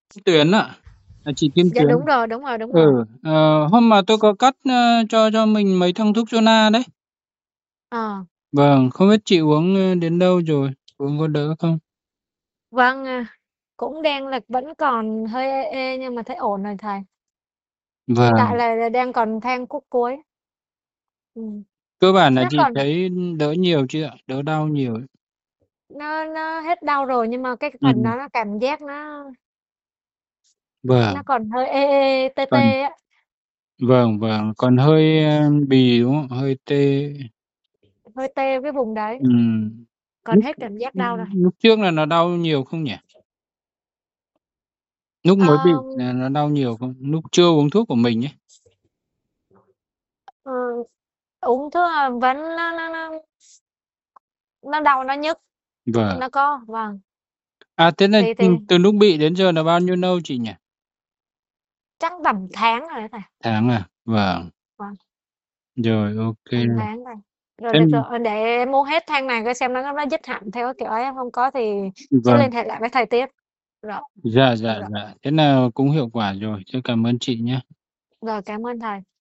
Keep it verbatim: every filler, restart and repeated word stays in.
Tuyến ạ? À, chị Kim Dạ, đúng Tuyến. rồi, đúng rồi, đúng rồi. Ừ, ờ, hôm mà tôi có cắt, ơ, cho cho mình mấy thằng thuốc Sona đấy. Ờ. Vâng, không biết chị uống, ơ, đến đâu rồi? Uống có đỡ không? Vâng, à, cũng đang là vẫn còn hơi ê ê nhưng mà thấy ổn rồi thầy. Hiện tại Vâng, là là đang còn thang khúc cuối. Ừm, cơ bản là nó chị còn thấy đỡ nhiều chưa ạ? Đỡ đau nhiều ấy. nó nó hết đau rồi nhưng mà cái phần Ừm, đó nó cảm giác nó nó vâng, còn hơi ê ê, tê còn tê á. vâng, vâng, còn hơi, ơ, bì, đúng không? Hơi tê. Hơi tê cái vùng đấy, Ừm, còn lúc hết cảm giác đau rồi. lúc trước là nó đau nhiều không nhỉ? Lúc mới bị Ờm, là nó đau nhiều không? Lúc chưa uống thuốc của mình ấy. ờ, uống thuốc, à, vẫn nó nó nó nó đau, nó nhức, Vâng. nó có vâng, À, thế là, thì thì ừm, từ lúc bị đến giờ là bao nhiêu lâu chị nhỉ? chắc tầm tháng rồi đấy thầy. Tháng à? Vâng, Vâng, rồi, ô kê. tầm tháng rồi. Rồi Thế để rồi để em mua hết thang này coi xem nó nó dứt hẳn theo cái kiểu ấy, không có thì sẽ vâng, liên hệ lại với thầy tiếp. Rồi, dạ, dạ, rồi, dạ, thế là cũng hiệu quả rồi. Tôi cảm ơn chị nhé. rồi cảm ơn thầy.